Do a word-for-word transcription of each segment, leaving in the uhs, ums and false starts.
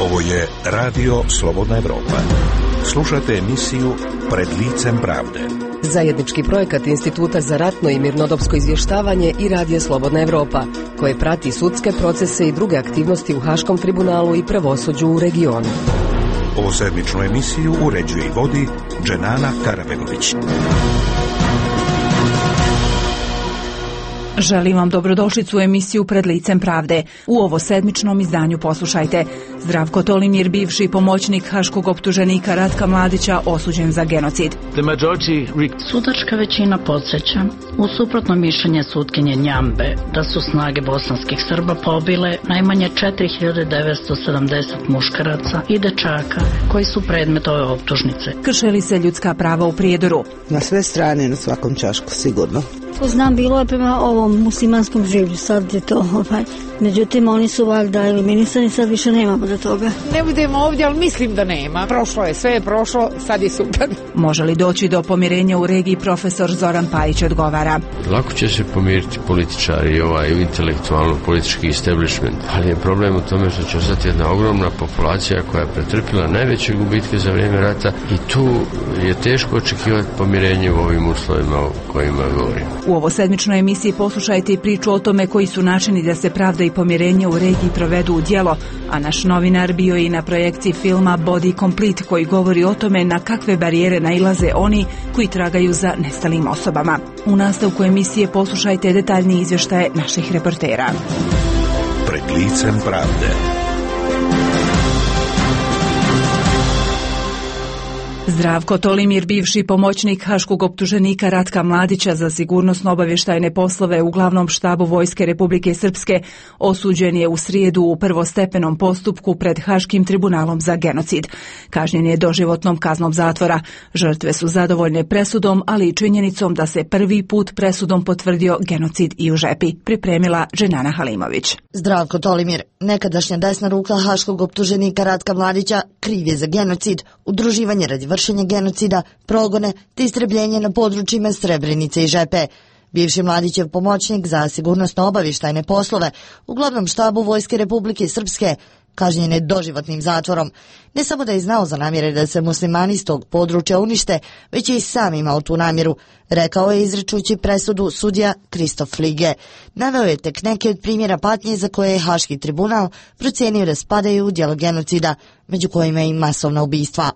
Ovo je Radio Slobodna Evropa. Slušate emisiju Pred licem pravde. Zajednički projekat Instituta za ratno i mirnodopsko izvještavanje i Radija Slobodna Evropa, koje prati sudske procese i druge aktivnosti u Haškom tribunalu i pravosuđu u regionu. Ovo sedmičnu emisiju uređuje i vodi Dženana Karabegović. Želim vam dobrodošlicu u emisiju Pred licem pravde. U ovo sedmičnom izdanju poslušajte. Zdravko Tolimir, bivši pomoćnik haškog optuženika Ratka Mladića, osuđen za genocid. Sudačka većina podsjeća, u suprotno mišljenje sutkinje Njambe, da su snage bosanskih Srba pobile najmanje četiri hiljade devetsto sedamdeset muškaraca i dečaka koji su predmet ove optužnice. Krše li se ljudska prava u Prijedoru? Na sve strane, na svakom ćašku, sigurno. Znam, bilo je prema ovom muslimanskom življu, sad je to ovaj. Međutim, oni su valjda eliminisani, sad više nemamo do toga. Ne budemo ovdje, ali mislim da nema. Prošlo je, sve je prošlo, sad je super. Može li doći do pomirenja u regiji, profesor Zoran Pajić odgovara. Lako će se pomiriti političari i ovaj intelektualno-politički establishment, ali je problem u tome što će ostati jedna ogromna populacija koja je pretrpila najveće gubitke za vrijeme rata i tu je teško očekivati pomirenje u ovim uslovima o kojima govorim. U ovo sedmičnoj emisiji poslušajte i priču o tome koji su načini da se pravda i pomirenje u regiji provedu u djelo, a naš novinar bio i na projekciji filma Body Complete koji govori o tome na kakve barijere nailaze oni koji tragaju za nestalim osobama. U nastavku emisije poslušajte detaljni izvještaje naših reportera. Pred licem pravde. Zdravko Tolimir, bivši pomoćnik haškog optuženika Ratka Mladića za sigurnosno-obavještajne poslove u glavnom štabu Vojske Republike Srpske, osuđen je u srijedu u prvostepenom postupku pred Haškim tribunalom za genocid. Kažnjen je doživotnom kaznom zatvora. Žrtve su zadovoljne presudom, ali i činjenicom da se prvi put presudom potvrdio genocid i u Žepi. Pripremila Dženana Halimović. Zdravko Tolimir, nekadašnja desna ruka haškog optuženika Ratka Mladića, kriv je za genocid, udruživanje radi vršenja genocida, progone te istrebljenje na područjima Srebrenice i Žepe. Bivši Mladićev pomoćnik za sigurnosno-obavještajne poslove u glavnom štabu Vojske Republike Srpske kažnjen je doživotnim zatvorom. Ne samo da je znao za namjere da se muslimani s tog područja unište, već je i sam imao tu namjeru, rekao je izričući presudu sudija Kristof Flige. Naveo je tek neke od primjera patnje za koje je Haški tribunal procijenio da spadaju u djelo genocida, među kojima je i masovna ubistva.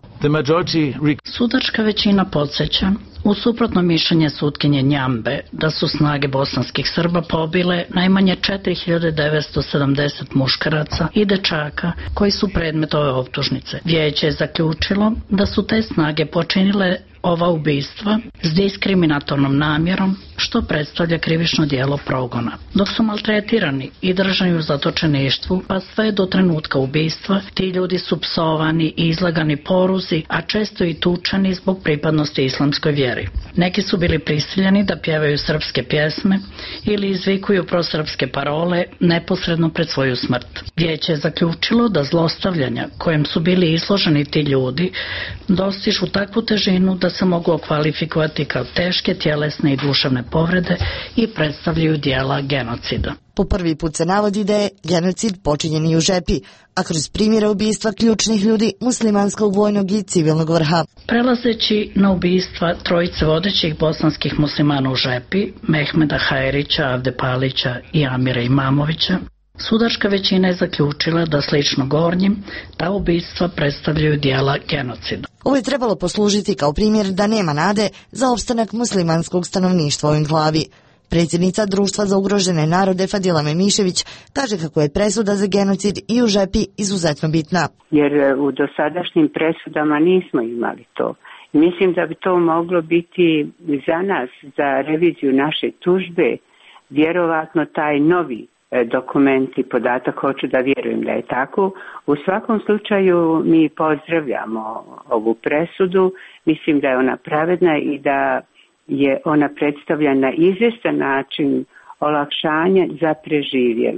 Sudačka većina podsjeća, u suprotno mišljenje sutkinje Njambe, da su snage bosanskih Srba pobile najmanje četiri hiljade devetsto sedamdeset muškaraca i dečaka koji su predmet ove optužnice. Vijeće je zaključilo da su te snage počinile ova ubistva s diskriminatornom namjerom, što predstavlja krivično djelo progona. Dok su maltretirani i držani u zatočeništvu, pa sve do trenutka ubistva, ti ljudi su psovani i izlagani poruzi, a često i tučani zbog pripadnosti islamskoj vjeri. Neki su bili prisiljeni da pjevaju srpske pjesme ili izvikuju prosrpske parole neposredno pred svoju smrt. Vijeće je zaključilo da zlostavljanja kojem su bili izloženi ti ljudi dostižu takvu težinu da se mogu okvalifikovati kao teške tjelesne i duševne povrede i predstavljaju djela genocida. Po prvi put se navodi da je genocid počinjen i u Žepi, a kroz primjere ubistva ključnih ljudi muslimanskog vojnog i civilnog vrha. Prelazeći na ubistva trojice vodećih bosanskih muslimana u Žepi, Mehmeda Hajrića, Avde Palića i Amira Imamovića, sudačka većina je zaključila da slično gornjim ta ubistva predstavljaju djela genocida. Ovo je trebalo poslužiti kao primjer da nema nade za opstanak muslimanskog stanovništva u enklavi. Predsjednica Društva za ugrožene narode Fadila Memišević kaže kako je presuda za genocid i u Žepi izuzetno bitna. Jer u dosadašnjim presudama nismo imali to. Mislim da bi to moglo biti za nas, za reviziju naše tužbe, vjerovatno taj novi dokument i podatak, hoću da vjerujem da je tako. U svakom slučaju mi pozdravljamo ovu presudu, mislim da je ona pravedna i da je ona predstavljena na izvjestan način olakšanje za preživjele.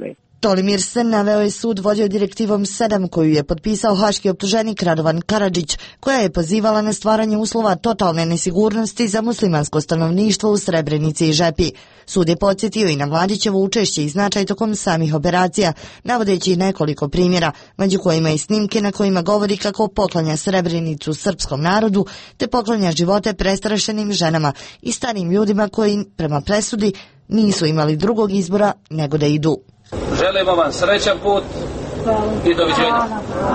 Tolimir Sen naveo je sud vodio direktivom sedam koju je potpisao haški optuženik Radovan Karadžić, koja je pozivala na stvaranje uslova totalne nesigurnosti za muslimansko stanovništvo u Srebrenici i Žepi. Sud je podsjetio i na Mladićevo učešće i značaj tokom samih operacija, navodeći nekoliko primjera, među kojima i snimke na kojima govori kako poklanja Srebrenicu srpskom narodu, te poklanja živote prestrašenim ženama i starim ljudima koji, prema presudi, nisu imali drugog izbora nego da idu. Želimo vam srećan put i doviđenja.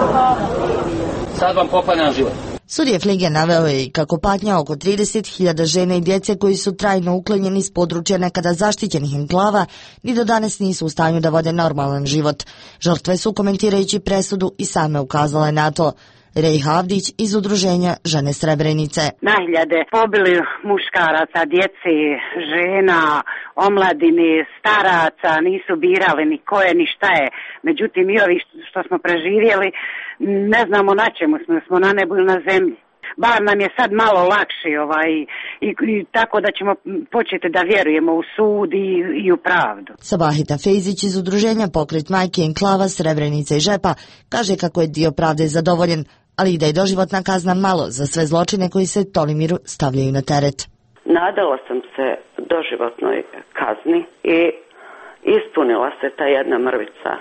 Sad vam poklanjam život. Sudija Flige naveo je i kako patnja oko trideset hiljada žena i djece koji su trajno uklonjeni iz područja nekada zaštićenih enklava ni do danas nisu u stanju da vode normalan život. Žrtve su, komentirajući presudu, i same ukazale na to. Rejha Avdić iz udruženja Žene Srebrenice. Na hiljade pobili muškaraca, djece, žena, omladine, staraca, nisu birali ni ko je ni šta je. Međutim, i ovi što smo preživjeli, ne znamo na čemu smo, smo na nebu ili na zemlji. Bar nam je sad malo lakše ovaj, i, i tako da ćemo početi da vjerujemo u sud i, i u pravdu. Sabahita Fejzić iz udruženja Pokret majke enklava Srebrenica i Žepa kaže kako je dio pravde zadovoljen, ali i da je doživotna kazna malo za sve zločine koji se Tolimiru stavljaju na teret. Nadala sam se doživotnoj kazni i ispunila se ta jedna mrvica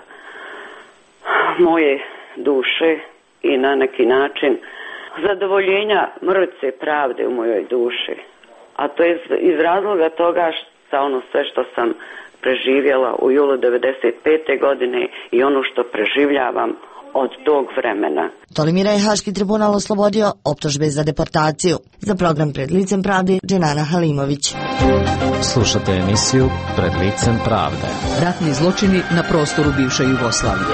moje duše i na neki način zadovoljenja mrvice pravde u mojoj duši. A to je iz razloga toga što ono sve što sam preživjela u julu devedeset pete godine i ono što preživljavam od tog vremena. Tolimira je Haški tribunal oslobodio optužbe za deportaciju. Za program Pred licem pravde, Dženana Halimović. Slušate emisiju Pred licem pravde. Ratni zločini na prostoru bivše Jugoslavije.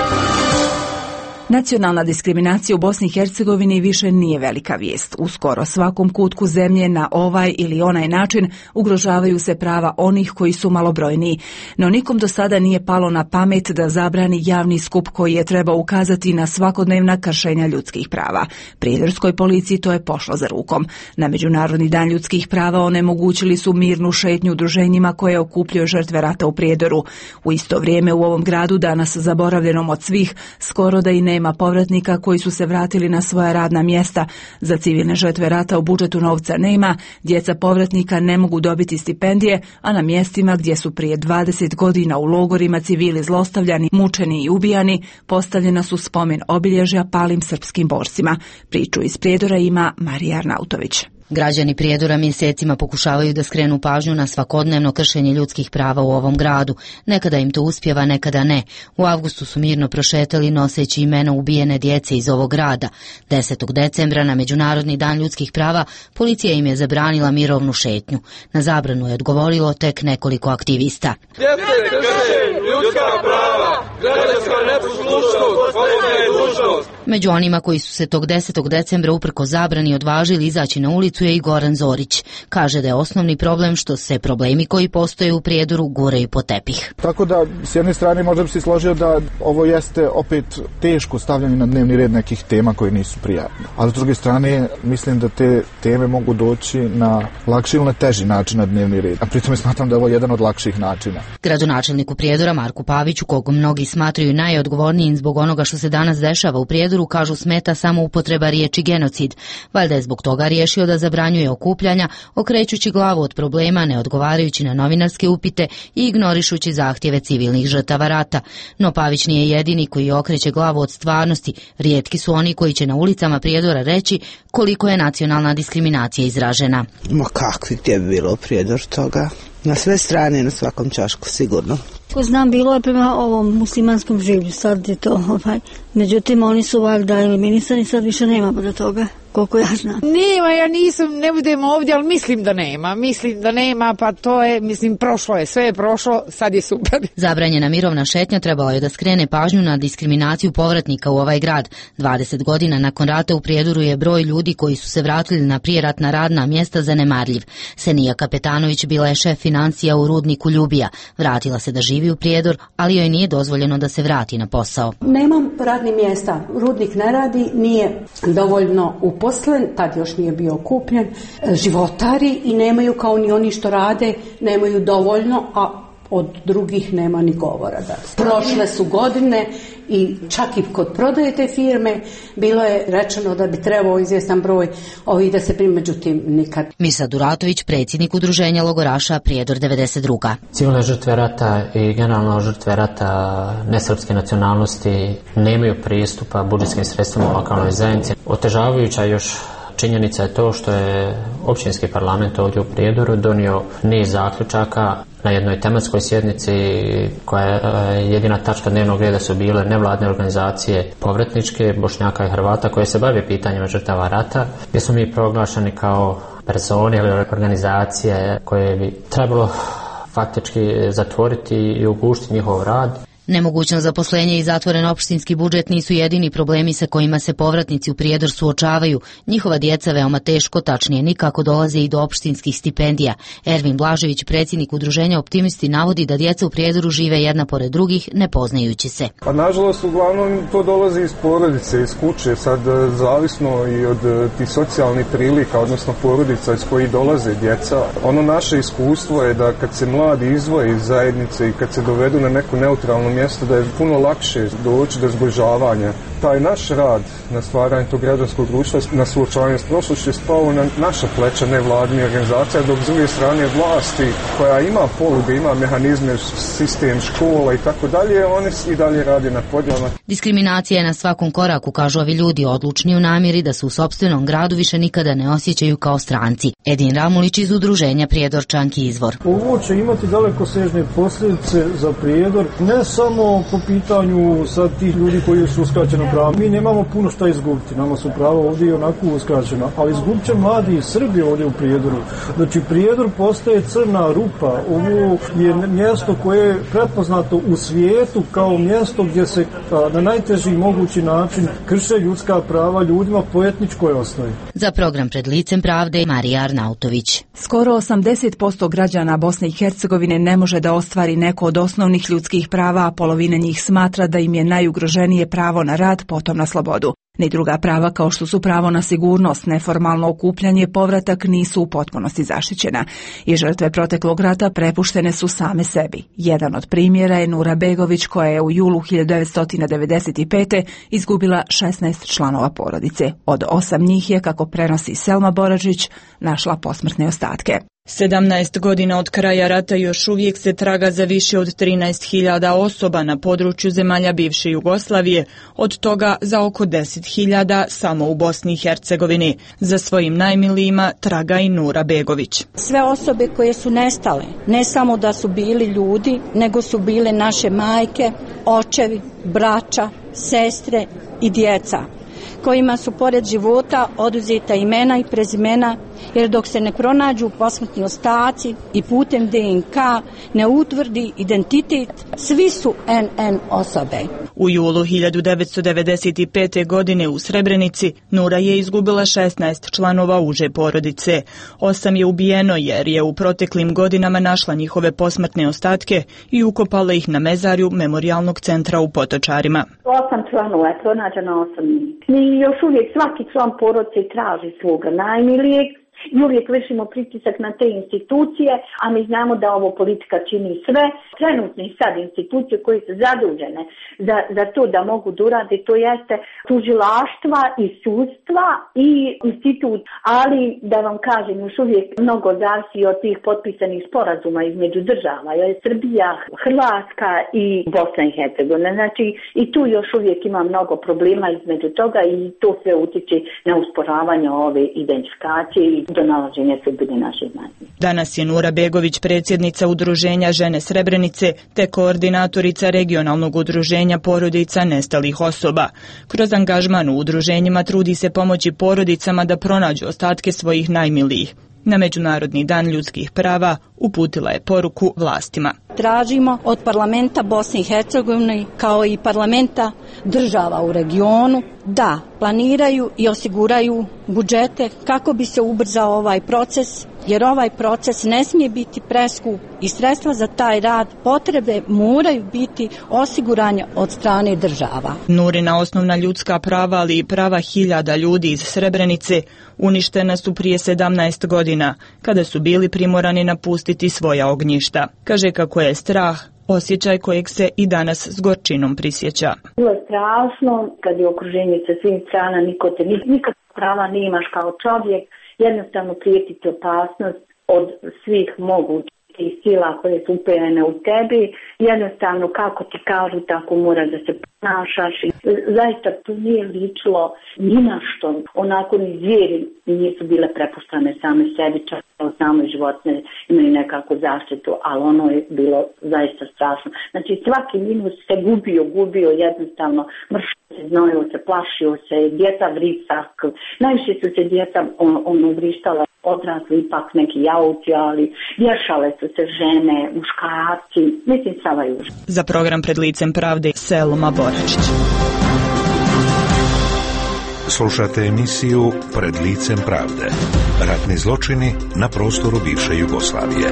Nacionalna diskriminacija u Bosni i Hercegovini više nije velika vijest. U skoro svakom kutku zemlje na ovaj ili onaj način ugrožavaju se prava onih koji su malobrojniji. No nikom do sada nije palo na pamet da zabrani javni skup koji je trebao ukazati na svakodnevna kršenja ljudskih prava. Prijedorskoj policiji to je pošlo za rukom. Na Međunarodni dan ljudskih prava onemogućili su mirnu šetnju udruženjima koje okupljaju žrtve rata u Prijedoru. U isto vrijeme u ovom gradu, danas zaboravljenom od svih, skoro da i ne nema povratnika koji su se vratili na svoja radna mjesta. Za civilne žrtve rata u budžetu novca nema, djeca povratnika ne mogu dobiti stipendije, a na mjestima gdje su prije dvadeset godina u logorima civili zlostavljani, mučeni i ubijani, postavljena su spomen obilježja palim srpskim borcima. Priču iz Prijedora ima Marija Arnautović. Građani Prijedora mjesecima pokušavaju da skrenu pažnju na svakodnevno kršenje ljudskih prava u ovom gradu. Nekada im to uspjeva, nekada ne. U avgustu su mirno prošetali noseći imena ubijene djece iz ovog grada. desetog decembra na Međunarodni dan ljudskih prava policija im je zabranila mirovnu šetnju. Na zabranu je odgovorilo tek nekoliko aktivista. Ljudska prava, građanska neposlušnost, postaje dužnost. Među onima koji su se tog desetog decembra uprko zabrani odvažili izaći na ulicu je i Goran Zorić. Kaže da je osnovni problem što se problemi koji postoje u Prijedoru guraju po tepih. Tako da s jedne strane možda bi se složio da ovo jeste opet teško stavljanje na dnevni red nekih tema koji nisu prijatne. A s druge strane mislim da te teme mogu doći na lakši ili na teži način na dnevni red. A pritom smatram da je ovo jedan od lakših načina. Gradonačelniku Prijedora Marku Paviću, kog mnogi smatraju najodgovornijim zbog onoga što se danas dešava u Prijedoru, kažu smeta samo upotreba riječi genocid. Valjda je zbog toga riješio da zabranjuje okupljanja, okrećući glavu od problema, ne odgovarajući na novinarske upite i ignorišući zahtjeve civilnih žrtava rata. No Pavić nije jedini koji okreće glavu od stvarnosti. Rijetki su oni koji će na ulicama Prijedora reći koliko je nacionalna diskriminacija izražena. Ma kakvi gdje bi bilo Prijedor toga? Na sve strane, na svakom čašku, sigurno. Ko znam, bilo je prema ovom muslimanskom življu, sad je to, ovaj, međutim oni su valjda eliminisani, sad više nema do toga, koliko ja znam. Nema, ja nisam, ne budem ovdje, ali mislim da nema, mislim da nema, pa to je, mislim, prošlo je, sve je prošlo, sad je super. Zabranjena mirovna šetnja trebala je da skrene pažnju na diskriminaciju povratnika u ovaj grad. dvadeset godina nakon rata u Prijedoru je broj ljudi koji su se vratili na prijeratna radna mjesta zanemarljiv. Senija Kapetanović bila je šef financija u rudniku Ljubija. Vratila se da živi u Prijedor, ali joj nije dozvoljeno da se vrati na posao. Nemam radnih mjesta, rudnik ne radi, nije dovoljno uposlen, tad još nije bio okupljen, životari i nemaju kao ni oni što rade, nemaju dovoljno, a od drugih nema ni govora. Da. Prošle su godine i čak i kod prodaje te firme bilo je rečeno da bi trebao izvjestan broj ovih da se primi, međutim nikad. Mirsa Duratović, predsjednik udruženja logoraša Prijedor devedeset druga. Civilne žrtve rata i generalno žrtve rata nesrpske nacionalnosti nemaju pristupa budžetskim sredstvima u lokalnoj zajednici. Otežavajuća još činjenica je to što je općinski parlament ovdje u Prijedoru donio niz zaključaka na jednoj tematskoj sjednici koja je jedina tačka dnevnog reda su bile nevladne organizacije povratničke Bošnjaka i Hrvata koje se bave pitanjima žrtava rata, gdje smo mi proglašeni kao persone ili organizacije koje bi trebalo faktički zatvoriti i ugušiti njihov rad. Nemogućnost zaposlenja i zatvoren opštinski budžet nisu jedini problemi sa kojima se povratnici u Prijedor suočavaju. Njihova djeca veoma teško, tačnije nikako, dolaze i do opštinskih stipendija. Ervin Blažević, predsjednik udruženja Optimisti, navodi da djeca u Prijedoru žive jedna pored drugih, ne poznajući se. Pa nažalost, uglavnom to dolazi iz porodice, iz kuće, sad zavisno i od tih socijalnih prilika, odnosno porodica iz kojih dolaze djeca. Ono naše iskustvo je da kad se mladi izdvoje iz zajednice i kad se dovedu na neku neutralnu mjesto, da je puno lakše doći do zbližavanja. Taj naš rad na stvaranju tog građanskog društva, na suočavanju s prošlošću je spao na naša pleća nevladnih organizacija, dok s druge strane vlasti koja ima poluge, ima mehanizme, sistem škola i tako dalje, oni i dalje rade na podjelama. Diskriminacija je na svakom koraku, kažu ovi ljudi, odlučni u namjeri da se u sopstvenom gradu više nikada ne osjećaju kao stranci. Edin Ramulić iz udruženja Prijedorčanki Izvor. Ovo će imati dalekosežne posljedice za Prijedor, ne samo po pitanju sad tih ljudi koji su uskraćeni prava. Mi nemamo puno šta izgubiti, nama su prava ovdje i onako uskraćena, ali izgubit će mladi Srbi ovdje u Prijedoru. Znači Prijedor postaje crna rupa, ovo je mjesto koje je prepoznato u svijetu kao mjesto gdje se a, na najteži mogući način krše ljudska prava ljudima po etničkoj osnovi. Za program Pred licem pravde Marija Arnautović. Skoro osamdeset posto građana Bosne i Hercegovine ne može da ostvari neko od osnovnih ljudskih prava, a polovina njih smatra da im je najugroženije pravo na rad, potom na slobodu. Ni druga prava kao što su pravo na sigurnost, neformalno okupljanje, povratak nisu u potpunosti zaštićena i žrtve proteklog rata prepuštene su same sebi. Jedan od primjera je Nura Begović koja je u julu hiljadu devetsto devedeset pete. izgubila šesnaest članova porodice. Od osam njih je, kako prenosi Selma Boražić, našla posmrtne ostatke. sedamnaest godina od kraja rata još uvijek se traga za više od trinaest hiljada osoba na području zemalja bivše Jugoslavije, od toga za oko deset hiljada samo u Bosni i Hercegovini. Za svojim najmilijima traga i Nura Begović. Sve osobe koje su nestale, ne samo da su bili ljudi, nego su bile naše majke, očevi, braća, sestre i djeca, kojima su pored života oduzeta imena i prezimena, jer dok se ne pronađu posmrtni ostaci i putem D N K ne utvrdi identitet, svi su N N osobe. U julu hiljadu devetsto devedeset pete. godine u Srebrenici Nura je izgubila šesnaest članova uže porodice. Osam je ubijeno jer je u proteklim godinama našla njihove posmrtne ostatke i ukopala ih na mezarju Memorijalnog centra u Potočarima. Osam članova je pronađeno, osam njih. Mi još uvijek svaki član porodice traži svoga najmilijeg i uvijek vršimo pritisak na te institucije, a mi znamo da ovo politika čini sve. Trenutne sad institucije koje su zadužene za, za to da mogu da urade, to jeste tužilaštva i sudstva i institut, ali da vam kažem, još uvijek mnogo zavisi od tih potpisanih sporazuma između država, jer Srbija, Hrvatska i Bosna i Hercegovina. Znači i tu još uvijek ima mnogo problema između toga i to sve utiče na usporavanje ove identifikacije i do nalaženja sudbine naše nacije. Danas je Nura Begović predsjednica udruženja Žene Srebrenice te koordinatorica regionalnog udruženja porodica nestalih osoba. Kroz angažman u udruženjima trudi se pomoći porodicama da pronađu ostatke svojih najmilijih. Na Međunarodni dan ljudskih prava uputila je poruku vlastima. Tražimo od parlamenta Bosne i Hercegovine kao i parlamenta država u regionu da planiraju i osiguraju budžete kako bi se ubrzao ovaj proces jer ovaj proces ne smije biti preskup i sredstva za taj rad potrebe moraju biti osiguranja od strane država. Nurina osnovna ljudska prava, ali i prava hiljada ljudi iz Srebrenice uništena su prije sedamnaest godina, kada su bili primorani napustiti svoja ognjišta. Kaže kako je strah osjećaj kojeg se i danas s gorčinom prisjeća. Bilo je strašno kad je okruženje sa svim strana, niko te nikad prava nemaš kao čovjek, jednostavno prijeti ti opasnost od svih mogućih sila koje su uperene u tebi, jednostavno kako ti kažu tako mora da se ponašaš. Zaista to nije ličilo ni na što, onako ni zvijeri nisu bile prepuštane same sebi, čak same životne imaju nekako zaštitu, ali ono je bilo zaista strašno. Znači svaki minus se gubio, gubio jednostavno, mršio se, znojio se, plašio se, djeca vrisak, najviše su se djeca on, ono vrištala, odrasli ipak neki jauci, ali vješale su se žene, muškarci, mislim Sava Juž. Za program Pred licem pravde Selma Boračić. Slušate emisiju Pred licem pravde. Ratni zločini na prostoru bivše Jugoslavije.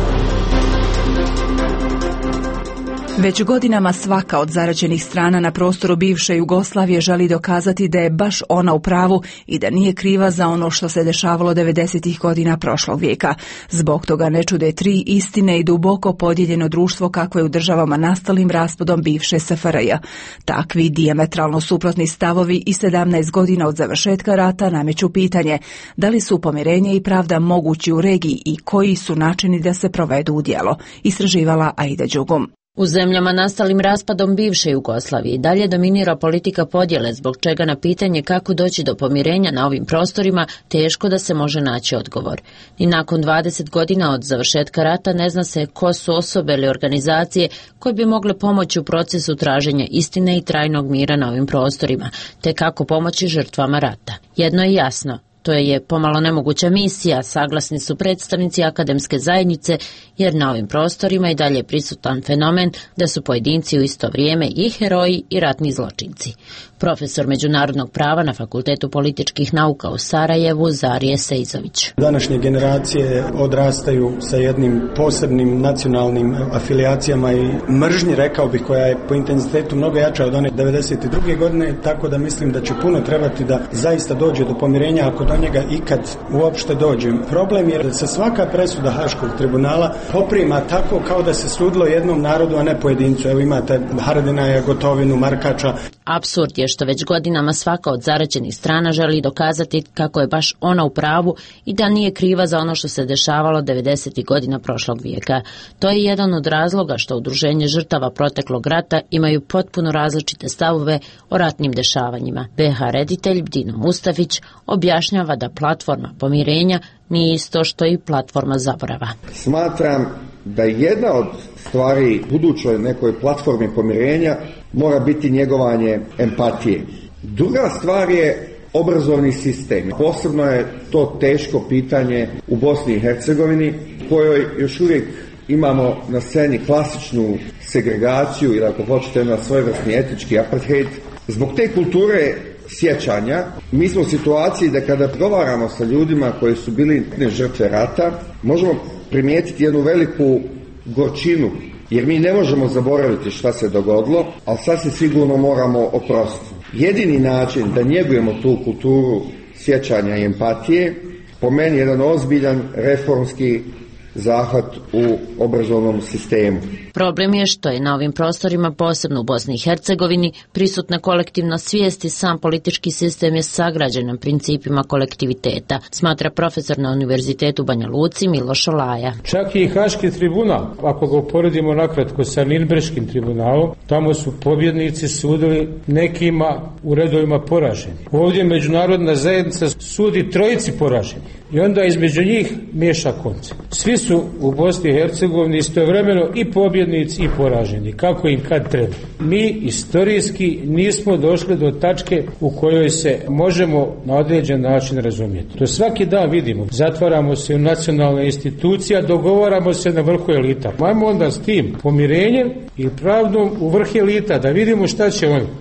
Već godinama svaka od zaraćenih strana na prostoru bivše Jugoslavije želi dokazati da je baš ona u pravu i da nije kriva za ono što se dešavalo devedesetih godina prošlog vijeka. Zbog toga ne čude tri istine i duboko podijeljeno društvo kakvo je u državama nastalim raspadom bivše S F R J. Takvi dijametralno suprotni stavovi i sedamnaest godina od završetka rata nameću pitanje da li su pomirenje i pravda mogući u regiji i koji su načini da se provedu u djelo, istraživala Aida Đugum. U zemljama nastalim raspadom bivše Jugoslavije dalje dominira politika podjele, zbog čega na pitanje kako doći do pomirenja na ovim prostorima teško da se može naći odgovor. I nakon dvadeset godina od završetka rata ne zna se ko su osobe ili organizacije koje bi mogle pomoći u procesu traženja istine i trajnog mira na ovim prostorima, te kako pomoći žrtvama rata. Jedno je jasno. To je pomalo nemoguća misija, saglasni su predstavnici akademske zajednice, jer na ovim prostorima i dalje je prisutan fenomen da su pojedinci u isto vrijeme i heroji i ratni zločinci. Profesor međunarodnog prava na Fakultetu političkih nauka u Sarajevu, Zarije Sejzović. Današnje generacije odrastaju sa jednim posebnim nacionalnim afilijacijama i mržnji, rekao bih, koja je po intenzitetu mnogo jača od one devedeset druge godine, tako da mislim da će puno trebati da zaista dođe do pomirenja, ako do njega ikad uopšte dođe. Problem je da se svaka presuda Haškog tribunala poprima tako kao da se sudilo jednom narodu, a ne pojedincu. Evo imate Haradinaja, Gotovinu, Markača. Apsurd je što već godinama svaka od zaraćenih strana želi dokazati kako je baš ona u pravu i da nije kriva za ono što se dešavalo devedesetih godina prošlog vijeka. To je jedan od razloga što udruženje žrtava proteklog rata imaju potpuno različite stavove o ratnim dešavanjima. B H reditelj Dino Mustafić objašnjava da platforma pomirenja nije isto što i platforma zaborava. Smatram da jedna od stvari budućoj nekoj platformi pomirenja mora biti njegovanje empatije. Druga stvar je obrazovni sistem. Posebno je to teško pitanje u Bosni i Hercegovini, kojoj još uvijek imamo na sceni klasičnu segregaciju ili ako hoćete na svojevrsni etički apartheid. Zbog te kulture sjećanja mi smo u situaciji da kada razgovaramo sa ljudima koji su bili žrtve rata, možemo primijetiti jednu veliku gorčinu, jer mi ne možemo zaboraviti šta se dogodilo, ali sasvim sigurno moramo oprostiti. Jedini način da njegujemo tu kulturu sjećanja i empatije, po meni jedan ozbiljan reformski zahvat u obrazovnom sistemu. Problem je što je na ovim prostorima, posebno u Bosni i Hercegovini, prisutna kolektivna svijest i sam politički sistem je sagrađen na principima kolektiviteta, smatra profesor na Univerzitetu Banja Luci Miloš Olaja. Čak i Haški tribunal, ako ga uporedimo nakratko sa Nirnberškim tribunalom, tamo su pobjednici sudili nekima u redovima poraženi. Ovdje međunarodna zajednica sudi trojici poraženi i onda između njih miješa konce. Svi su u Bosni i Hercegovini istovremeno i pobjednici i poraženi, kako im kad treba. Mi istorijski nismo došli do tačke u kojoj se možemo na određen način razumjeti. To svaki dan vidimo. Zatvaramo se u nacionalne institucije, dogovaramo se na vrhu elita. Ajmo onda s tim pomirenjem i pravdom u vrh elita da vidimo šta će oni.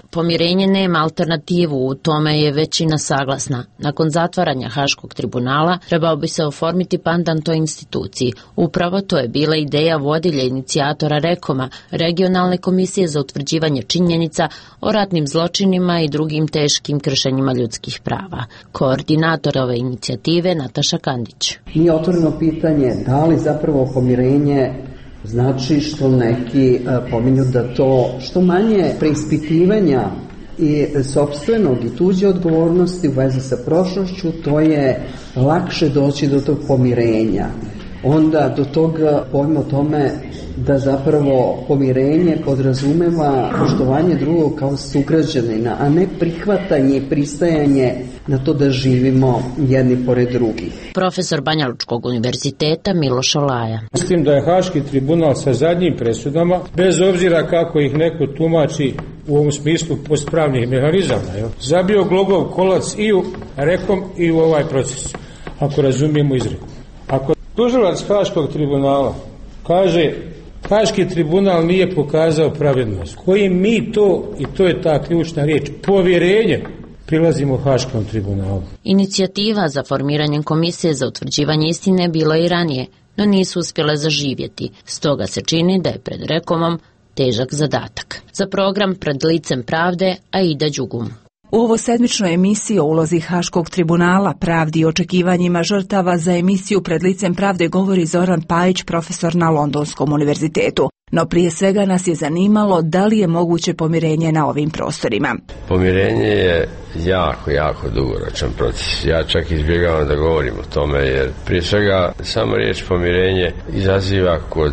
Pomirenje nema alternativu, u tome je većina saglasna. Nakon zatvaranja Haškog tribunala trebao bi se oformiti pandan toj instituciji. Upravo to je bila ideja vodilja inicijatora Rekoma, regionalne komisije za utvrđivanje činjenica o ratnim zločinima i drugim teškim kršenjima ljudskih prava. Koordinator ove inicijative Nataša Kandić. Nije otvoreno pitanje da li zapravo pomirenje znači što neki pominju da to što manje preispitivanja i sopstvenog i tuđe odgovornosti u vezi sa prošlošću, to je lakše doći do tog pomirenja. Onda do toga pojma o tome da zapravo pomirenje podrazumeva poštovanje drugog kao sugrađanina, a ne prihvatanje i pristajanje na to da živimo jedni pored drugih. Profesor Banjalučkog univerziteta Miloš Olaja. Mislim da je Haški tribunal sa zadnjim presudama, bez obzira kako ih neko tumači u ovom smislu postpravnih mehanizama, jel? zabio glogov kolac i u Rekom i u ovaj proces, ako razumijemo izreku. Ako tužilac Haškog tribunala kaže Haški tribunal nije pokazao pravednost, koji mi to, i to je ta ključna riječ, povjerenje prilazimo Haškom tribunalu. Inicijativa za formiranjem komisije za utvrđivanje istine bilo i ranije, no nisu uspjele zaživjeti. Stoga se čini da je pred Rekomom težak zadatak. Za program Pred licem pravde Aida Đugum. U ovo sedmičnoj emisiji o ulozi Haškog tribunala, pravdi i očekivanjima žrtava za emisiju Pred licem pravde govori Zoran Pajić, profesor na Londonskom univerzitetu. No prije svega nas je zanimalo da li je moguće pomirenje na ovim prostorima. Pomirenje je jako, jako dugoročan proces. Ja čak izbjegavam da govorim o tome, jer prije svega sama riječ pomirenje izaziva kod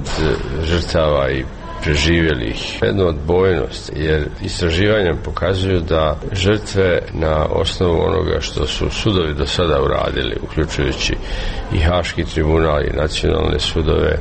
žrtava i preživjelih jednu odbojnost, jer istraživanja pokazuju da žrtve na osnovu onoga što su sudovi do sada uradili, uključujući i Haški tribunal i nacionalne sudove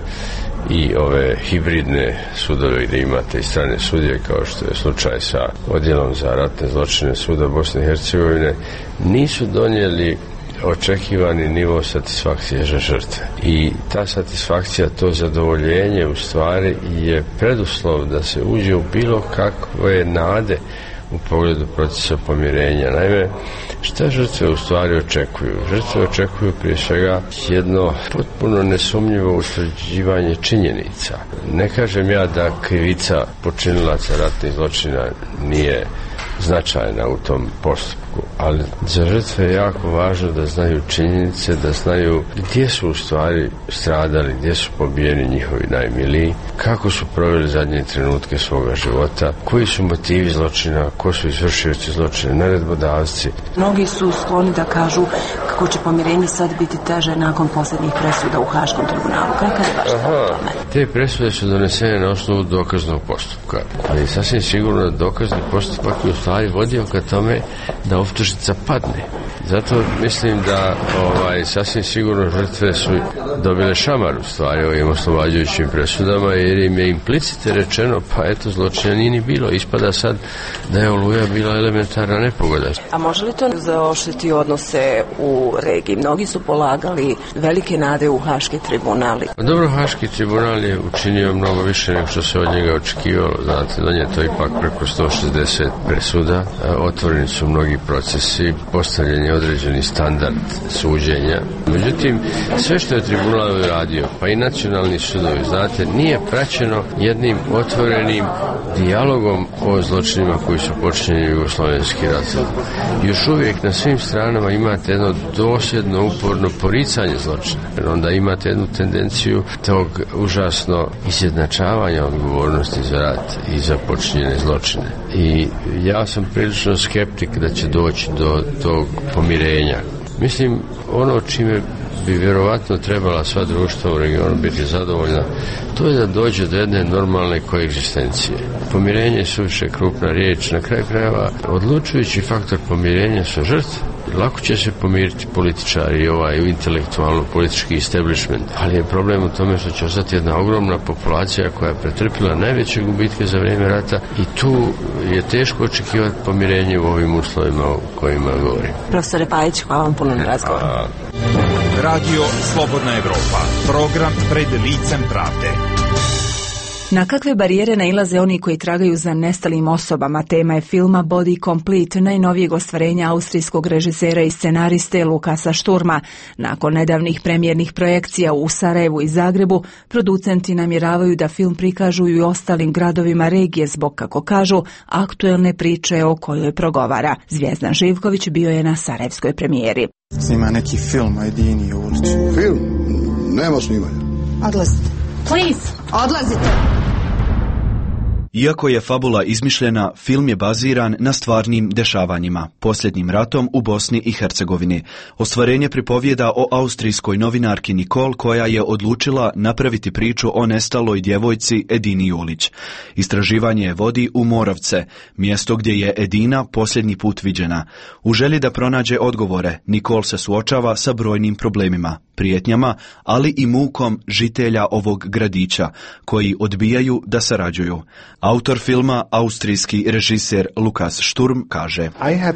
i ove hibridne sudove gdje imate i strane sudije, kao što je slučaj sa odjelom za ratne zločine suda Bosne i Hercegovine, nisu donijeli očekivani nivo satisfakcije za žrtve. I ta satisfakcija, to zadovoljenje u stvari je preduslov da se uđe u bilo kakve nade u pogledu procesa pomirenja. Naime, šta žrtve u stvari očekuju? Žrtve očekuju prije svega jedno potpuno nesumnjivo utvrđivanje činjenica. Ne kažem ja da krivica počinilaca ratnih zločina nije značajna u tom postupku, ali za žrtve je jako važno da znaju činjenice, da znaju gdje su u stvari stradali, gdje su pobijeni njihovi najmiliji, kako su proveli zadnje trenutke svoga života, koji su motivi zločina, ko su izvršioci zločina, naredbodavci. Mnogi su skloni da kažu kako će pomirenje sad biti teže nakon posljednjih presuda u Haškom tribunalu. Kako je baš o tome? Te presude su donesene na osnovu dokaznog postupka, ali sasvim sigurno da dokazni postupak je u stvari vodio ka tome da optužnica padne. Zato mislim da ovaj, sasvim sigurno žrtve su dobile šamar u stvari ovim oslobađajućim presudama, jer im je implicite rečeno, pa eto, zločina nije ni bilo. Ispada sad da je Oluja bila elementarna nepogoda. A može li to zaoštriti odnose u regiji? Mnogi su polagali velike nade u Haški tribunal. Dobro, Haški tribunal je učinio mnogo više nego što se od njega očekivalo. Znate, donijeto je ipak preko sto šezdeset presuda, otvoreni su mnogi procesi, postavljen je određeni standard suđenja. Međutim, sve što je tribunal radio, pa i nacionalni sudovi, znate, nije praćeno jednim otvorenim dijalogom o zločinima koji su počinjeni jugoslovenski rat. Još uvijek na svim stranama imate jedno dosljedno, uporno poricanje zločina. Onda imate jednu tendenciju tog užasno izjednačavanja odgovornosti za rat i za počinjene zločine. I ja sam prilično skeptik da će doći do tog pomirenja. Mislim, ono čime bi vjerovatno trebala sva društva u regionu biti zadovoljna, to je da dođe do jedne normalne koegzistencije. Pomirenje je suviše krupna riječ. Na kraju krajeva odlučujući faktor pomirenja su žrtve. Lako će se pomiriti političari i ovaj intelektualno-politički establishment, ali je problem u tome što će ostati jedna ogromna populacija koja je pretrpila najveće gubitke za vrijeme rata i tu je teško očekivati pomirenje u ovim uslovima o kojima govorim. Profesore Pajić, hvala vam puno na razgovoru. Radio Slobodna Evropa, program Pred licem pravde. Na kakve barijere nailaze oni koji tragaju za nestalim osobama? Tema je filma Body Complete, najnovijeg ostvarenja austrijskog režisera i scenariste Lukasa Šturma. Nakon nedavnih premijernih projekcija u Sarajevu i Zagrebu, producenti namjeravaju da film prikažu i u ostalim gradovima regije zbog, kako kažu, aktuelne priče o kojoj progovara. Zvijezdan Živković bio je na sarajevskoj premijeri. Snima neki film o Edini Ulić. Film? Nema snimanja. Odlazite. Please, odlazite. Iako je fabula izmišljena, film je baziran na stvarnim dešavanjima, posljednjim ratom u Bosni i Hercegovini. Ostvarenje pripovijeda o austrijskoj novinarki Nikol, koja je odlučila napraviti priču o nestaloj djevojci Edini Julić. Istraživanje je vodi u Moravce, mjesto gdje je Edina posljednji put viđena. U želji da pronađe odgovore, Nikol se suočava sa brojnim problemima, prijetnjama, ali i mukom žitelja ovog gradića, koji odbijaju da sarađuju. Autor filma, austrijski režiser Lukas Šturm, kaže: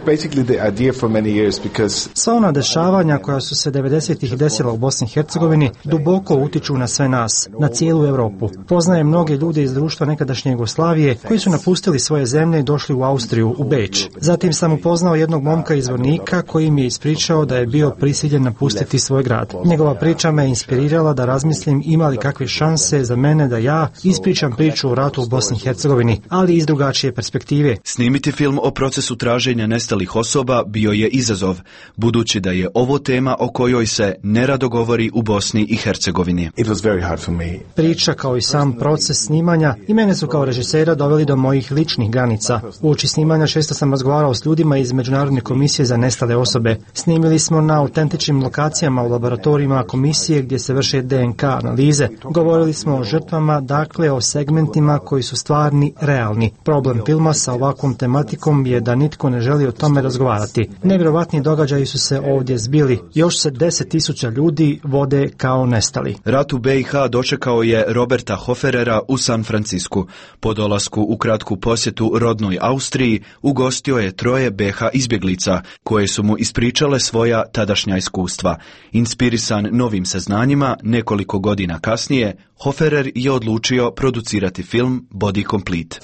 Sva ona dešavanja koja su se devedesetih desila u Bosni i Hercegovini duboko utiču na sve nas, na cijelu Europu. Poznajem mnoge ljude iz društva nekadašnje Jugoslavije koji su napustili svoje zemlje i došli u Austriju, u Beč. Zatim sam upoznao jednog momka iz Vornika koji mi je ispričao da je bio prisiljen napustiti svoj grad. Njegova priča me inspirirala da razmislim ima li kakve šanse za mene da ja ispričam priču o ratu u Bosni i Hercegovini, ali iz drugačije perspektive. Snimiti film o procesu traženja nestalih osoba bio je izazov, budući da je ovo tema o kojoj se nerado govori u Bosni i Hercegovini. Priča kao i sam proces snimanja i mene su kao režisera doveli do mojih ličnih granica. Uoči snimanja često sam razgovarao s ljudima iz Međunarodne komisije za nestale osobe. Snimili smo na autentičnim lokacijama u laboratorijima komisije gdje se vrše D N K analize. Govorili smo o žrtvama, dakle o segmentima koji su stvarni, realni. Problem filma sa ovakvom tematikom je da nitko ne želi o tome razgovarati. Nevjerovatni događaji su se ovdje zbili. Još se deset tisuća ljudi vode kao nestali. Rat u B i H dočekao je Roberta Hoferera u San Francisku. Po dolasku u kratku posjetu rodnoj Austriji ugostio je troje B H izbjeglica koje su mu ispričale svoja tadašnja iskustva. Inspirisan novim saznanjima, nekoliko godina kasnije, Hoferer je odlučio producirati film Body Complete.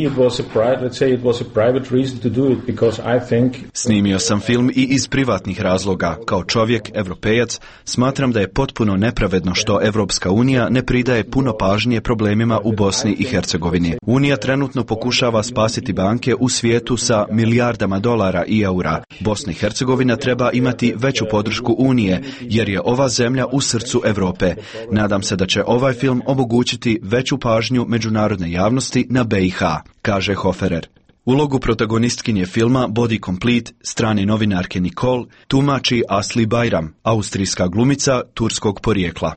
Snimio sam film i iz privatnih razloga. Kao čovjek, Evropejac, smatram da je potpuno nepravedno što Evropska unija ne pridaje puno pažnje problemima u Bosni i Hercegovini. Unija trenutno pokušava spasiti banke u svijetu sa milijardama dolara i eura. Bosna i Hercegovina treba imati veću podršku Unije, jer je ova zemlja u srcu Europe. Nadam se da će ovaj film omogućiti veću pažnju međunarodne javnosti na B i H, kaže Hoferer. Ulogu protagonistkinje filma Body Complete, strane novinarke Nikol, tumači Asli Bayram, austrijska glumica turskog porijekla.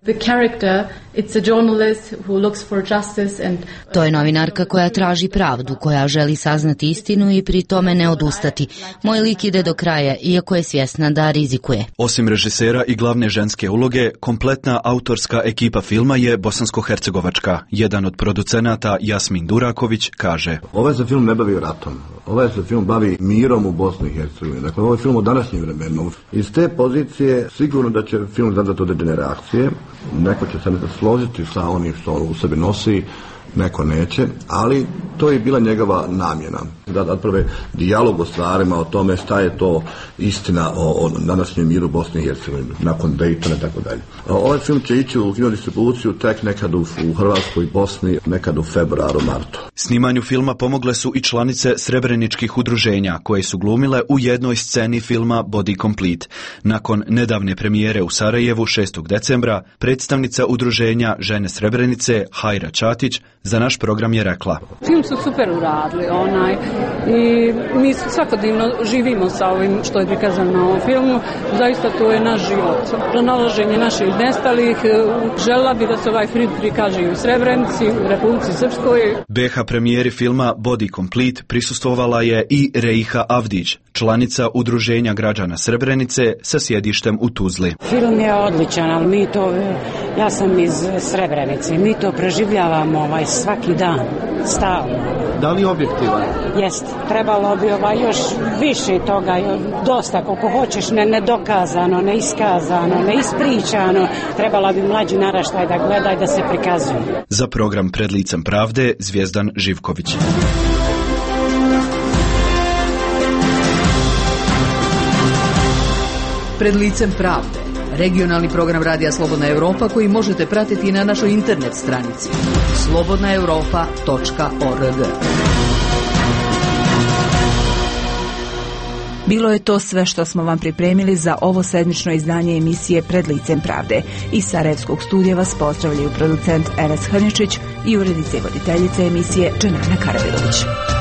To je novinarka koja traži pravdu, koja želi saznati istinu i pri tome ne odustati. Moj lik ide do kraja, iako je svjesna da rizikuje. Osim režisera i glavne ženske uloge, kompletna autorska ekipa filma je bosansko-hercegovačka. Jedan od producenata, Jasmin Duraković, kaže: Ovaj se film ne bavi ratom. Ovaj se film bavi mirom u Bosni i Hercegovini. Dakle, ovo je film o današnjim vremenu. Iz te pozicije sigurno da će film zadati određene reakcije. Neko će se ne složiti sa onim što on u sebi nosi, neko neće, ali to je bila njegova namjena. Da naprave dijalog o stvarima, o tome šta je to istina o, o današnjem miru Bosne i Hercegovine, nakon Daytona i tako dalje. Ovaj film će ići u kinodistribuciju tek nekad u, u Hrvatskoj i Bosni, nekad u februaru, martu. Snimanju filma pomogle su i članice srebreničkih udruženja, koje su glumile u jednoj sceni filma Body Complete. Nakon nedavne premijere u Sarajevu šestog decembra, predstavnica udruženja Žene Srebrenice, Hajra Čatić, za naš program je rekla: Film su super uradili, onaj, i mi svakodnevno živimo sa ovim što je prikazano na ovom filmu, zaista to je naš život. Pronalaženje naših nestalih, željela bi da se ovaj film prikaže i u Srebrenici, u Republici Srpskoj. B H premijeri filma Body Complete prisustvovala je i Reiha Avdić, članica udruženja građana Srebrenice sa sjedištem u Tuzli. Film je odličan, ali mi to, ja sam iz Srebrenice, mi to preživljavamo ovaj svaki dan, stalno. Da li objektivan? Jest, trebalo bi ovaj još više toga, dosta koliko hoćeš, ne nedokazano, neiskazano, neispričano, trebala bi mlađi naraštaj da gleda i da se prikazuje. Za program Pred licem pravde Zvijezdan Živković. Pred licem pravde, regionalni program Radija Slobodna Europa koji možete pratiti na našoj internet stranici slobodna europa tačka org. Bilo je to sve što smo vam pripremili za ovo sedmično izdanje emisije Pred licem pravde. Iz Sarajevskog studija vas pozdravljaju producent Enes Hrničić i urednica i voditeljica emisije Dženana Karabilović.